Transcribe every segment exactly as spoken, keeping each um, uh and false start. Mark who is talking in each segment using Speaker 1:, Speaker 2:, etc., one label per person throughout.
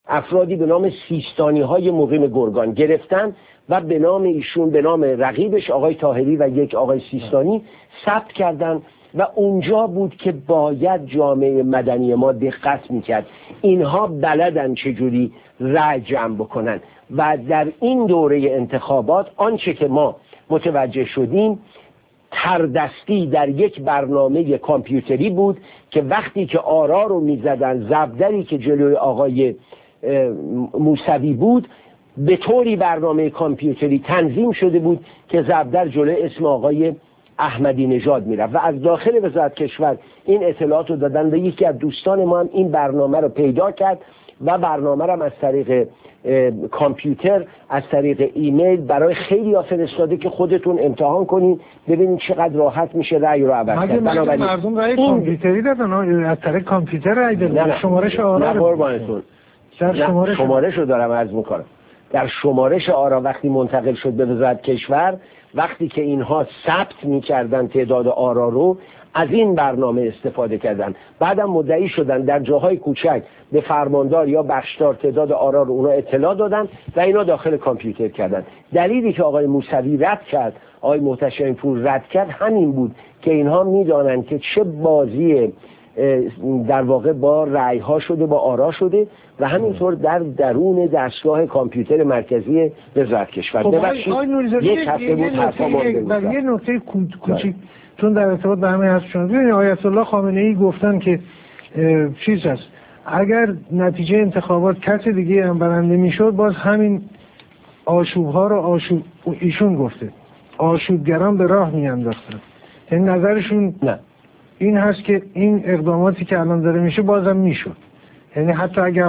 Speaker 1: افرادی به نام سیستانی های مقیم گرگان گرفتن و به نام ایشون، به نام رقیبش آقای طاهری و یک آقای سیستانی ثبت کردن و اونجا بود که باید جامعه مدنی ما دقت میکرد اینها بلدن چجوری رأی جمع بکنن. و در این دوره انتخابات آنچه که ما متوجه شدیم تردستی در یک برنامه کامپیوتری بود که وقتی که آرا رو میزدن، زبدری که جلوی آقای موسوی بود به طوری برنامه کامپیوتری تنظیم شده بود که زبدر جلوی اسم آقای احمدی نژاد میرفت و از داخل وزارت کشور این اطلاعات رو دادن و یکی از دوستان ما هم این برنامه رو پیدا کرد و برنامه رو هم از طریق کامپیوتر، از طریق ایمیل برای خیلی ها فرستاده که خودتون امتحان کنین ببینید چقدر راحت میشه رأی رو عوض کرد.
Speaker 2: بنابراین مردم رأی این... کامپیوتری دادن، از طریق کامپیوتر رأی دادن. شمارش آرا
Speaker 1: نه قربانتون، شمارش شمارش رو دارم عرض میکنم. در شمارش آرا وقتی منتقل شد به وزارت کشور، وقتی که اینها ثبت میکردن تعداد آرا رو، از این برنامه استفاده کردن. بعدم مدعی شدن در جاهای کوچک به فرماندار یا بخشدار تعداد آرا رو اونا اطلاع دادن و اینا داخل کامپیوتر کردن. دلیلی که آقای موسوی رد کرد، آقای محتشم پور رد کرد همین بود که اینها میدانن که چه بازی در واقع با رأی ها شده، با آرا شده و همینطور در درون دستگاه کامپیوتر مرکزی وزارت کشور.
Speaker 2: خب ببخشید یک هفته بود حرفا مونده بود. یه نکته کوچیک چون در ارتباط به همه حرف شما، ببینید آیت الله خامنه ای گفتن که چیز هست اگر نتیجه انتخابات کس دیگه هم برنده میشد باز همین آشوب ها رو آشوب، ایشون گفته آشوبگران به راه میانداختن. این نظرشون
Speaker 1: نه
Speaker 2: این هست که این اقداماتی که الان داره میشه بازم میشد، یعنی حتی اگر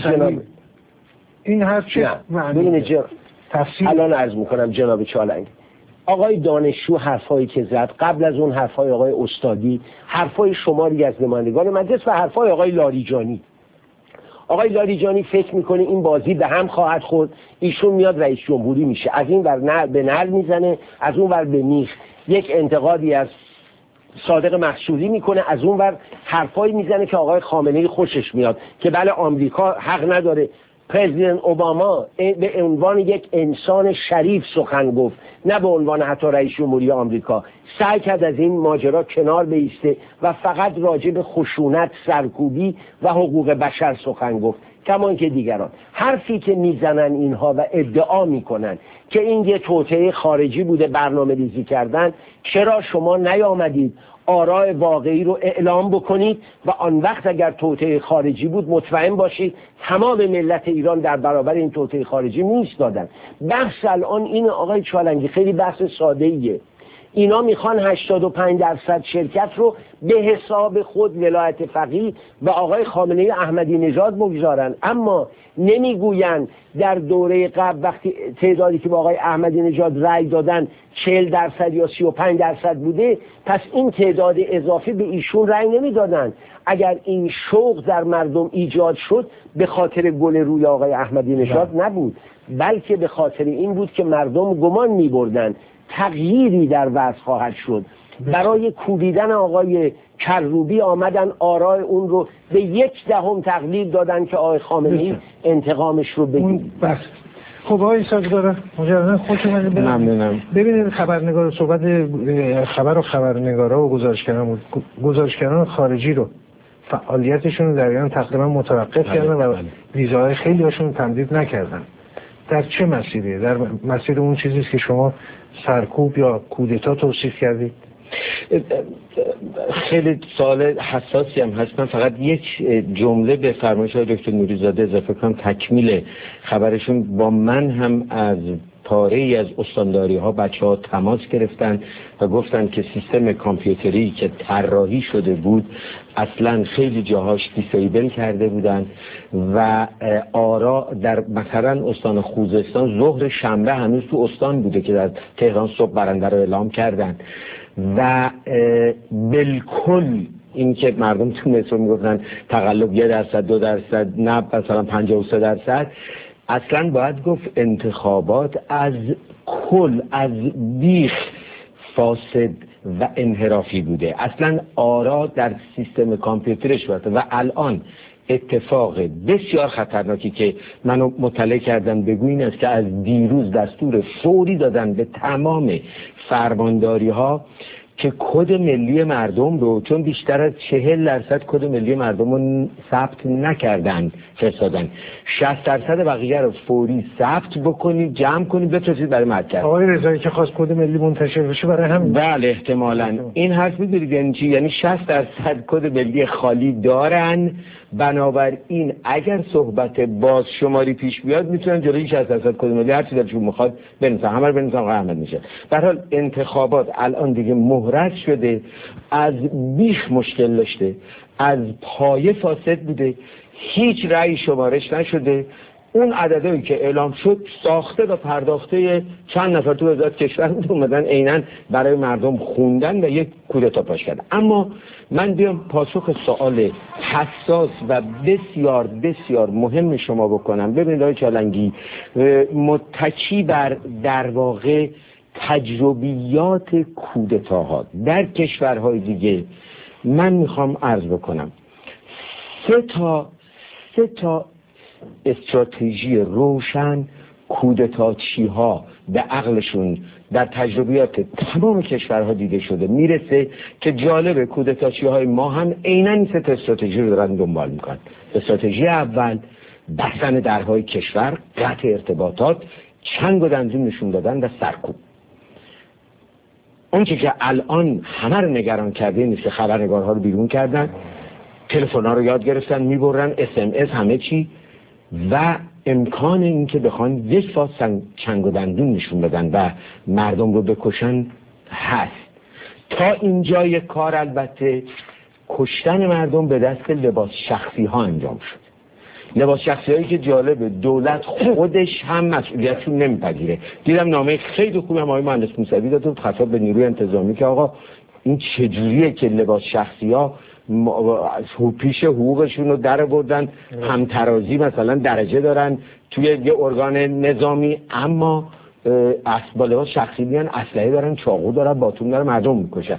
Speaker 2: این هست چه
Speaker 1: معنی تفصیل الان عرض میکنم جناب چالنگ. آقای دانشجو حرفایی که زد، قبل از اون حرفای آقای استادی، حرفای شماری از نمایندگان مجلس و حرفای آقای لاریجانی. آقای لاریجانی فکر میکنه این بازی به هم خواهد خورد، ایشون میاد رئیس جمهوری میشه، از این ور نه به نر میزنه، از اون ور به میخ. یک انتقادی از صادق محسودی میکنه، از اون ور حرفایی میزنه که آقای خامنه‌ای خوشش میاد که بله آمریکا حق نداره. پرزیدنت اوباما به عنوان یک انسان شریف سخن گفت، نه به عنوان حتی رئیس جمهوری آمریکا. سعی کرد از این ماجرا کنار بایسته و فقط راجع به خشونت، سرکوبی و حقوق بشر سخن گفت، کما که دیگران. حرفی که میزنن اینها و ادعا میکنن که این یه توطئه خارجی بوده برنامه ریزی کردن، چرا شما نیامدید آراء واقعی رو اعلام بکنید و آن وقت اگر توطئه خارجی بود مطمئن باشید تمام ملت ایران در برابر این توطئه خارجی میایستادن. بحث الان این آقای چالنگی خیلی بحث ساده ایه. اینا میخوان هشتاد و پنج درصد شرکت رو به حساب خود ولایت فقیه و آقای خامنه‌ای احمدی نژاد بگذارن، اما نمیگوین در دوره قبل وقتی تعدادی که با آقای احمدی نژاد رأی دادن چهل درصد یا سی و پنج درصد بوده، پس این تعداد اضافی به ایشون رأی نمیدادن. اگر این شوق در مردم ایجاد شد به خاطر گل روی آقای احمدی نژاد نبود، بلکه به خاطر این بود که مردم گمان می‌بردن تغییری در وضع خواهد شد. برای کوبیدن آقای کروبی آمدن آراء اون رو به یک دهم تقلیل دادن که آقای خامنه‌ای انتقامش رو بگیره.
Speaker 2: بس خب آقای سازگار مجرد خودتون
Speaker 3: ممنونم.
Speaker 2: ببینید خبرنگار صحبت خبر و خبرنگارا و گزارشگران گزارشگران خارجی رو فعالیتشون رو در ایران تقریبا متوقف کردن و ویزاهای خیلی هاشون تمدید نکردن. در چه مسیریه؟ در مسیر اون چیزیست که شما سرکوب یا کودتا توصیف کردید؟
Speaker 3: خیلی سوال حساسی هم هست. من فقط یک جمله به فرمایش های دکتر نوری‌زاده اضافه کنم تکمیل خبرشون. با من هم از پاره ای از استانداری ها بچه ها تماس گرفتن و گفتن که سیستم کامپیوتری که طراحی شده بود اصلا خیلی جاهاش دیسیبل کرده بودن و آرا در مثلا استان خوزستان ظهر شنبه هنوز تو استان بوده که در تهران صبح برنده رو اعلام کردن و بالکل این که مردم تو مترو میگفتن تقلب یه درصد دو درصد نه مثلا پنجاه و سه درصد، اصلا باید گفت انتخابات از کل از بیخ فاسد و انحرافی بوده. اصلا آرا در سیستم کامپیوترش بوده و الان اتفاق بسیار خطرناکی که منو مطلع کردن بگو این است که از دیروز دستور فوری دادن به تمام فرمانداری ها که کد ملی مردم رو، چون بیشتر از چهل درصد کد ملی مردم رو ثبت نکردن فرستادن، شصت درصد بقیه رو فوری ثبت بکنید، جمع کنید، بفرستید برای مرکز.
Speaker 2: آقای رضایی که خواست کد ملی منتشر بشه برای همین.
Speaker 3: بله احتمالاً این حرف می‌دونید یعنی چی؟ یعنی شصت درصد کد ملی خالی دارن، بنابراین اگر صحبت باز شماری پیش بیاد میتونن جلوی شصت درصد کد ملی هر چی دلشون میخواد بنویسن، همه رو بنویسن آقای احمد میشه. به هر حال انتخابات الان دیگه مهرز شده، از بیخ مشکل داشته، از پایه فاسد بوده، هیچ رأی شمارش نشده. اون عددی که اعلام شد ساخته و پرداخته چند نفر تو وزارت کشور بود، اومدن عیناً برای مردم خوندن و یک کودتا پاش کردن. اما من بیام پاسخ سوال حساس و بسیار بسیار مهم شما بکنم. ببینید آقای چالنگی، متکی بر در واقع تجربیات کودتاها در کشورهای دیگه، من میخوام عرض بکنم سه تا سه تا استراتژی روشن کودتاچی ها به عقلشون در تجربیات تمام کشورها دیده شده میرسه که جالب کودتاچی های ما هم عیناً این سه تا استراتژی رو دارن دنبال میکنن. استراتژی اول بستن درهای کشور، قطع ارتباطات، چنگ و دندون نشون دادن و سرکوب. اون چی که الان همه رو نگران کرده نیست که خبرنگارها رو بیرون کردن، تلفن‌ها رو یاد گرفتن میبرن، اس ام اس، همه چی، و امکان این که بخوان یک فاز چنگ و دندون نشون بدن و مردم رو بکشن هست. تا اینجای کار البته کشتن مردم به دست لباس شخصی ها انجام شد. لباس شخصی هایی که جالب دولت خودش هم مسئولیتشون نمیپذیره. دیدم نامه خیلی خوبی هم آقای مهندس موسوی داد و خطاب به نیروی انتظامی که آقا این چجوریه که لباس شخصی ها پیش حقوقشون رو در بردن، همترازی مثلا درجه دارن توی یه ارگان نظامی، اما با لباس شخصی میان اسلحه دارن، چاقو دارن، باتون دارن، مردم میکشن.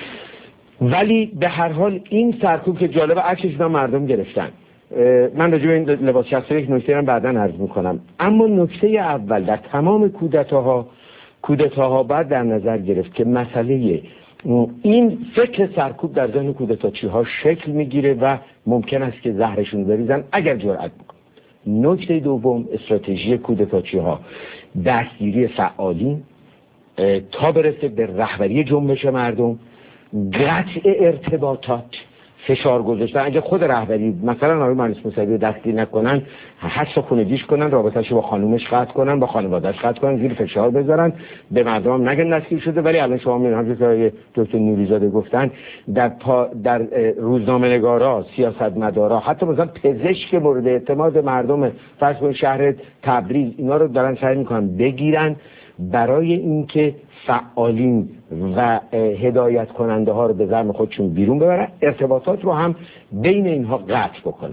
Speaker 3: ولی به هر حال این سرکوب که جالب عکسش مردم گرفتن. من راجع به این لباس شخصی یک نکته رو بعداً عرض میکنم. اما نکته اول در تمام کودتاها کودتاها باید در نظر گرفت که مسئله این فکر سرکوب در ذهن کودتاچی ها شکل میگیره و ممکن است که زهرشون بریزن اگر جرأت بکنن. نکته دوم استراتژی کودتاچی ها دستگیری فعالین تا برسه به رهبری جنبش مردم، قطع ارتباطات، فشار گذاشتن. اگه خود رهبری مثلا آقای مهندس موسوی دستگیر نکنن، حتی خونگیش کنن، رابطه‌اش با خانومش قطع کنن، با خانواده‌اش قطع کنن، زیر فشار بذارن، به مردم نگن دستگیر شده. ولی الان شما می‌بینید همونجوری که دکتر نوریزاده گفتن در پا در روزنامه‌نگارا، سیاستمدارا، حتی مثلا پزشک مورد اعتماد مردم فرض کنید شهر تبریز، اینا رو دارن سعی می‌کنن بگیرن برای اینکه فعالین و هدایت کننده ها رو به زعم خودشون بیرون ببرن، ارتباطات رو هم بین اینها قطع بکنن.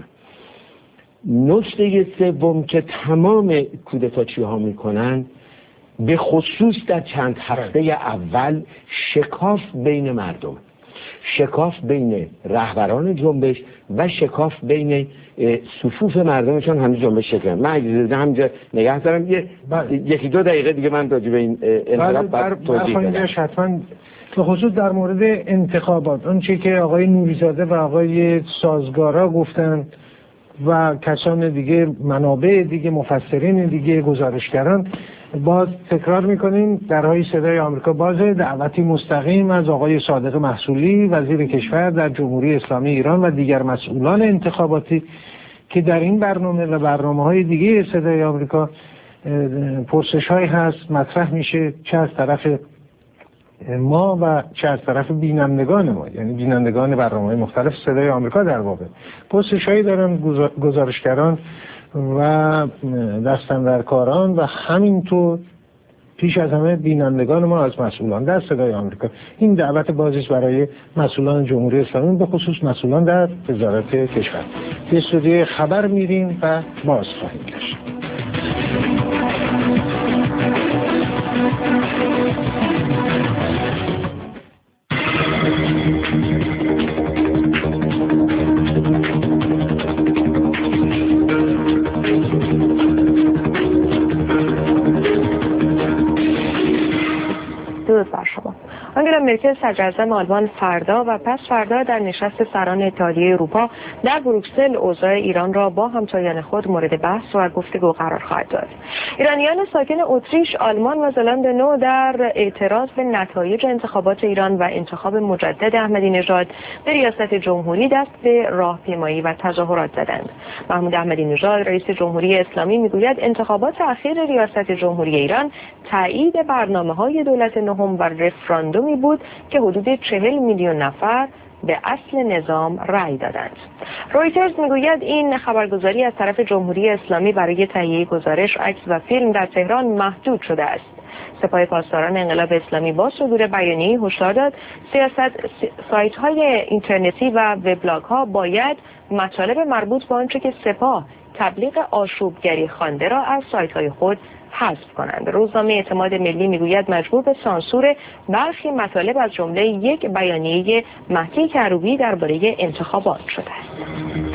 Speaker 3: نکته سوم که تمام کودتاچی ها میکنن، به خصوص در چند هفته اول شکاف بین مردم، شکاف بین رهبران جنبش و شکاف بین صفوف مردمشون همین جنبش شکل. من اجازه همینجا نگه دارم یه یکی دو دقیقه دیگه من راجع به این انقلاب بعد توضیح بدم.
Speaker 2: حتما به خصوص در مورد انتخابات اون چیزی که آقای نوریزاده و آقای سازگارا گفتن و کسان دیگه، منابع دیگه، مفسرین دیگه، گزارشگران، باز تکرار میکنیم درهای صدای آمریکا بازه. دعوتی مستقیم از آقای صادق محصولی وزیر کشور در جمهوری اسلامی ایران و دیگر مسئولان انتخاباتی که در این برنامه و برنامه‌های دیگه صدای آمریکا پرسش‌هایی هست مطرح میشه، چه از طرف ما و چه از طرف بینندگان ما، یعنی بینندگان برنامه‌های مختلف صدای آمریکا. در واقع پرسش‌هایی دارن گزارشگران و دستاندرکاران و همینطور پیش از همه بینندگان ما از مسئولان در صدای آمریکا. این دعوت بازیست برای مسئولان جمهوری اسلامی، به خصوص مسئولان در وزارت کشور. به استودیوی خبر میریم و باز خواهیم گشت.
Speaker 4: آنگلا مرکل صدراعظم آلمان فردا و پس فردا در نشست سران اتحادیه اروپا در بروکسل اوضاع ایران را با همتایان خود مورد بحث و گفتگو قرار خواهد داد. ایرانیان ساکن اتریش، آلمان و زلاند نو در اعتراض به نتایج انتخابات ایران و انتخاب مجدد احمدی نژاد به ریاست جمهوری دست به راهپیمایی و تظاهرات زدند. محمود احمدی نژاد رئیس جمهوری اسلامی میگوید انتخابات اخیر ریاست جمهوری ایران تایید برنامه‌های دولت نهم و رفراندومی بود که حدود چهل میلیون نفر به اصل نظام رأی دادند. رویترز میگوید این خبرگزاری از طرف جمهوری اسلامی برای تهیه گزارش، عکس و فیلم در تهران محدود شده است. سپاه پاسداران انقلاب اسلامی با صدور بیانیه‌ای هشدار داد سیاست سایت‌های اینترنتی و وبلاگ‌ها باید مطالب مربوط به آنچه که سپاه تبلیغ آشوبگری خوانده را از سایت‌های خود حذف کنند. روزنامه اعتماد ملی میگوید مجبور به سانسور برخی مطالب از جمله یک بیانیه مهدی کروبی درباره انتخابات شده است.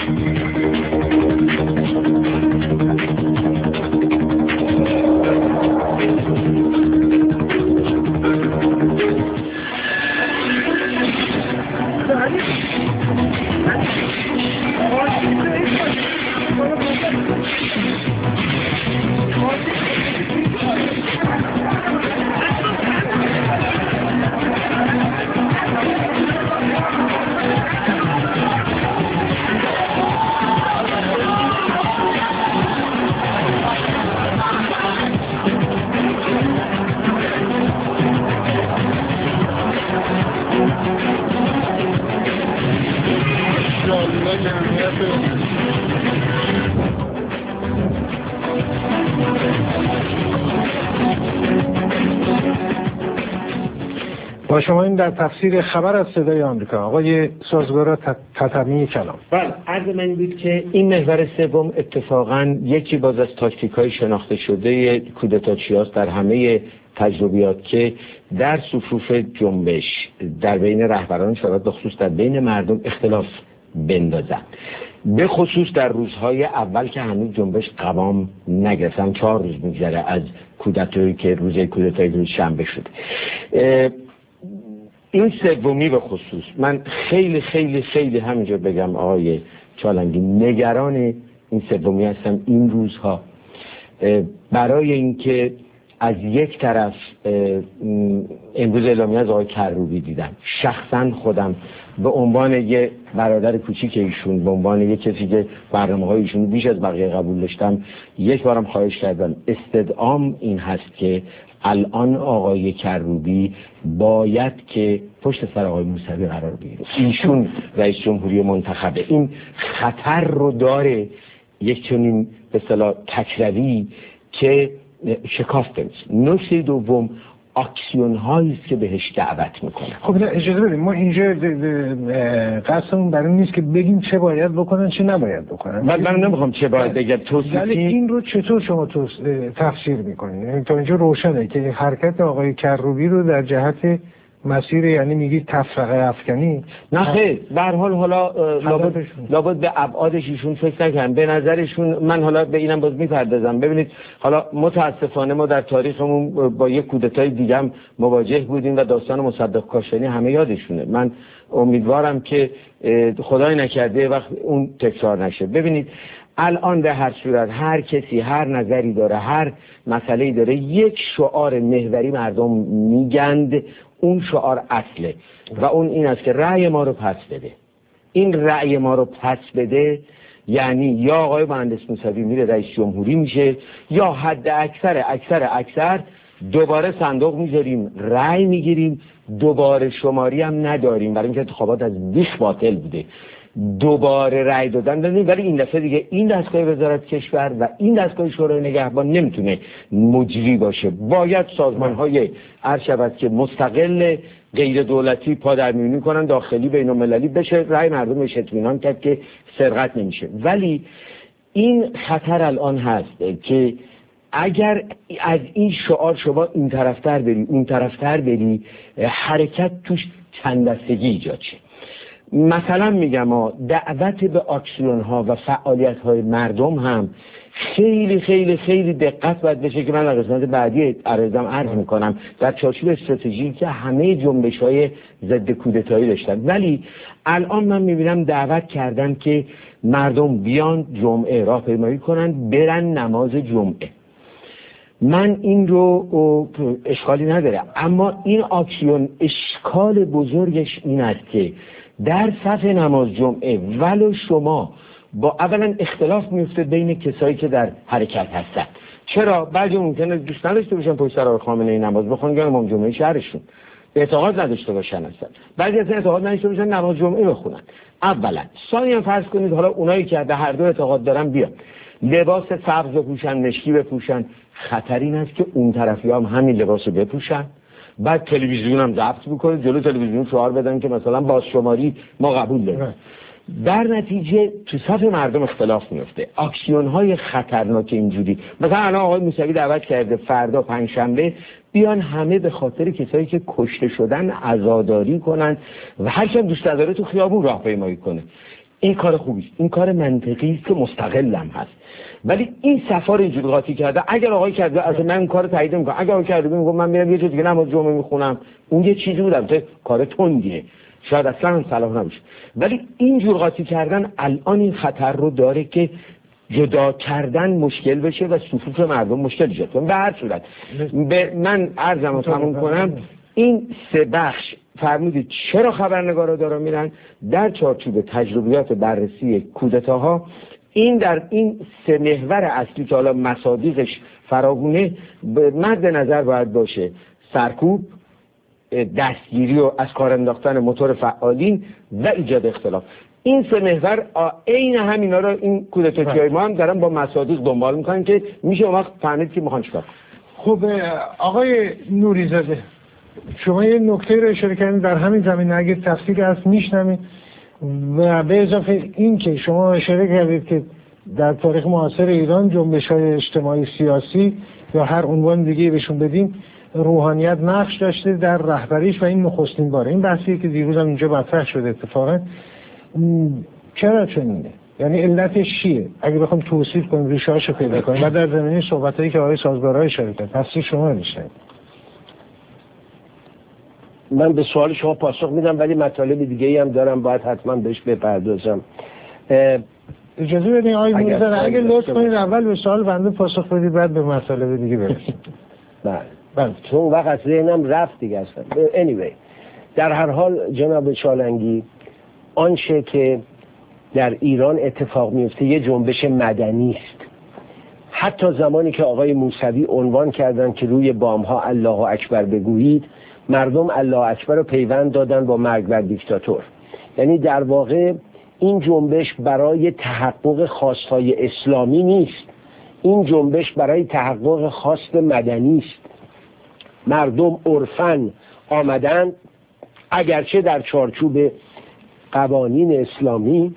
Speaker 2: با شما این در تفسیر خبر از صدای آمریکا. آقای سازگارا تتمی کلام.
Speaker 3: بله، عرض من بود که این محور سوم اتفاقا یکی باز از تاکتیک‌های شناخته شده کودتاچیاست در همه تجربیات که در صفوف جنبش در بین رهبران شاید به خصوص در بین مردم اختلاف بندازن، به خصوص در روزهای اول که هنوز جنبش قوام نگرفتن. چهار روز میگذره از کودتایی که روز کودتای روز شنبه شده. این سومی به خصوص من خیلی خیلی خیلی همینجا بگم آقای چالنگی نگران این سومی هستم این روزها، برای اینکه از یک طرف امروز اعلامیه از آقای کروبی دیدم، شخصا خودم به عنوان یه برادر کوچیک ایشون، به عنوان یه کسی که برنامه‌های ایشون بیش از بقیه قبول داشتم، یک بارم خواهش کردم استدعام این هست که الان آقای کروبی باید که پشت سر آقای موسوی قرار بگیره. ایشون رئیس جمهوری منتخبه، این خطر رو داره یک چنین به اصطلاح تکروی که شکافته میشه. نکته دوم اکسیون هایی است که بهش دعوت میکنه.
Speaker 2: خب اجازه بدیم، ما اینجا قصدمون برای نیست که بگیم چه باید بکنن چه نباید بکنن.
Speaker 3: من من نمیخوام چه باید بگم، توصیفی.
Speaker 2: ولی این رو چطور شما تفسیر میکنید؟ یعنی تا اینجا روشنه که حرکت آقای کروبی رو در جهت مسیر، یعنی میگی تفرقه افکنی؟
Speaker 3: نه خیر، به هر حال حالا لابد, لابد به ابعادش ایشون فکر نکنم. به نظرشون من حالا به اینم باز میپردازم. ببینید حالا متاسفانه ما در تاریخمون با یک کودتای دیگه هم مواجه بودیم و داستان مصدق کاشانی همه یادشونه. من امیدوارم که خدای نکرده وقت اون تکرار نشه. ببینید الان به هر صورت هر کسی هر نظری داره، هر مسئله‌ای داره، یک شعار محوری مردم میگند، اون شعار اصله و اون این است که رأی ما رو پس بده. این رأی ما رو پس بده یعنی یا آقای مهندس موسوی میره رئیس جمهوری میشه، یا حد اکثر اکثر اکثر دوباره صندوق میذاریم رأی میگیریم، دوباره شماری هم نداریم برای اینکه انتخابات از بیخ باطل بوده، دوباره رأی دادن دادیم. ولی این دفعه دیگه این دستگاه وزارت کشور و این دستگاه شورای نگهبان نمیتونه مجری باشه. باید سازمان های عرض شود که مستقل غیر دولتی پادرمیونی کنن، داخلی بین المللی بشه، رأی مردم بهش اطمینان کرد که سرقت نمیشه. ولی این خطر الان هست که اگر از این شعار شما این طرفتر بری اون طرفتر بری، حرکت توش چند دستگی ایجاد شه. مثلا میگم دعوت به آکسیون ها و فعالیت های مردم هم خیلی خیلی خیلی دقت باید بشه که من در قسمت بعدی عرضم عرض میکنم در چارچوب استراتژی که همه جنبش های ضد کودتایی داشتن، ولی الان من میبینم دعوت کردن که مردم بیان جمعه راهپیمایی کنن برن نماز جمعه. من این رو اشکالی نداره، اما این آکسیون اشکال بزرگش این است که در صف نماز جمعه ولو شما با اولا اختلاف میفته بین کسایی که در حرکت هستن. چرا؟ بعضی ممکنه دوست نداشته باشن پشت سر خامنه‌ای نماز بخونن یا امام جمعه شهرشون اعتقاد نداشته باشن هستن، بعضی از اعتقاد نداشته باشن نماز جمعه بخونن. اولا ثانیاً فرض کنید حالا اونایی که به هر دو اعتقاد دارن بیان لباس سبز بپوشن، مشکی بپوشن، خطر این است که اون طرفی هم همین لباس رو بپوشن، بعد تلویزیون هم ضبط بکنه، جلو تلویزیون شعار بدن که مثلا بازشماری ما قبول داریم. در نتیجه تو صف مردم اختلاف میفته. اکسیون های خطرناک اینجوری، مثلا الان آقای موسوی دعوت کرده فردا پنجشنبه بیان همه به خاطر کسایی که کشته شدن عزاداری کنن و هر کی دوست داره تو خیابون راهپیمایی کنه. این کار خوبی است، این کار منطقی است که مستقلم هست، ولی این سفر اینجوری قاطی کرده. اگر آقای کرده اصلا من این کارو تایید نمی‌کنم، اگر آقای کرده میگم من میرم یه جای دیگه نماز جمعه میخونم، اون یه چیزی بود البته کار تندیه شاید اصلا هم صلاح نباشه، ولی اینجور قاطی کردن الان این خطر رو داره که جدا کردن مشکل بشه و صفوف مردم مشکل ایجاد کنه. به هر صورت به من عرضم رو تموم کنم، این سه بخش فرمودید چرا خبرنگارا دارن میرن در چارچوب تجربیات بررسی کودتاها، این در این سه محور اصلی که حالا مصادیقش فراگونه مد نظر باید باشه: سرکوب، دستگیری و از کار انداختن موتور فعالین و ایجاد اختلاف. این سه محور عین همینا رو این کودتاهای ما هم دارن با مصادیق دنبال میکنن که میشه اون وقت فهمید که میخوان چیکار.
Speaker 2: خب آقای نوری‌زاده، شما یه نکته رو اشاره کردید در همین زمینه، اگه تفصیلی هست میشنوید. و به اضافه این که شما اشاره کردید که در تاریخ معاصر ایران جنبش‌های اجتماعی سیاسی یا هر عنوان دیگه بهشون بدیم روحانیت نقش داشته در رهبریش و این نخستین باره. این بحثی که دیروز هم اینجا مطرح شده اتفاقا، چرا چنینه؟ یعنی علتش چیه؟ اگه بخوام توصیف کنیم، ریشه‌هاشو پیدا کنیم و در زمینه صحبتایی که آقای سازگارای اشاره کرد، تفسیر شما میشه.
Speaker 1: من به سوال شما پاسخ میدم، ولی مطالب دیگه ای هم دارم باید حتما بهش بپردازم.
Speaker 2: اجازه بدین آقای موزه اگه لطف کنید اول به سوال بنده پاسخ بدید بعد به مطالب دیگه برسیم.
Speaker 1: بله بله، چون وقت از ذهنم رفت دیگه اصلا. anyway در هر حال جناب چالنگی، آنچه که در ایران اتفاق میفته یه جنبش مدنی است. حتی زمانی که آقای موسوی عنوان کردن که روی بامها الله اکبر بگویید، مردم الله اکبر رو پیوند دادن با مرگ بر دیکتاتور. یعنی در واقع این جنبش برای تحقق خواستهای اسلامی نیست، این جنبش برای تحقق خواست مدنی است. مردم عرفاً آمدن، اگرچه در چارچوب قوانین اسلامی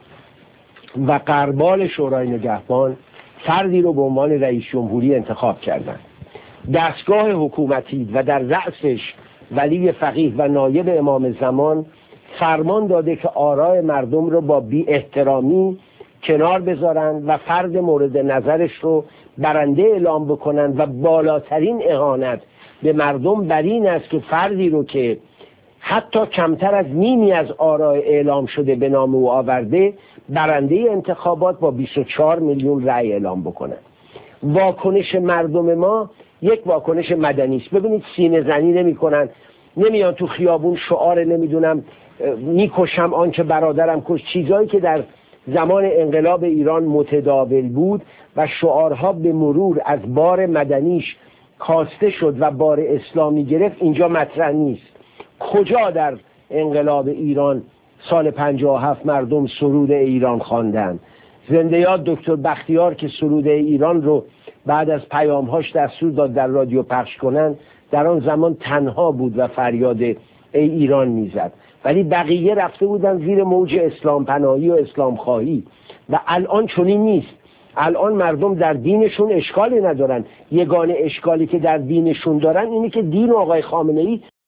Speaker 1: و غربال شورای نگهبان، فردی رو به عنوان رئیس جمهوری انتخاب کردند. دستگاه حکومتی و در رأسش ولی فقیه و نایب امام زمان فرمان داده که آراء مردم رو با بی احترامی کنار بذارن و فرد مورد نظرش رو برنده اعلام بکنن و بالاترین اهانت به مردم بر این است که فردی رو که حتی کمتر از نیمی از آراء اعلام شده به نام او آورده برنده انتخابات با بیست و چهار میلیون رأی اعلام بکنن. واکنش مردم ما یک واکنش مدنی است. ببینید سینه زنی نمی کنن، نمیان تو خیابون شعار نمیدونم میکشم آنچه برادرم کش، چیزایی که در زمان انقلاب ایران متداول بود و شعارها به مرور از بار مدنیش کاسته شد و بار اسلامی گرفت، اینجا مطرح نیست. کجا در انقلاب ایران سال پنجاه و هفت مردم سرود ایران خواندند؟ زنده یاد دکتر بختیار که سرود ایران رو بعد از پیامهاش دستور داد در رادیو پخش کنن، در آن زمان تنها بود و فریاد ای ایران میزد، ولی بقیه رفته بودن زیر موج اسلام پناهی و اسلام خواهی. و الان چنین نیست. الان مردم در دینشون اشکالی ندارن. یگانه اشکالی که در دینشون دارن اینه که دین آقای خامنه‌ای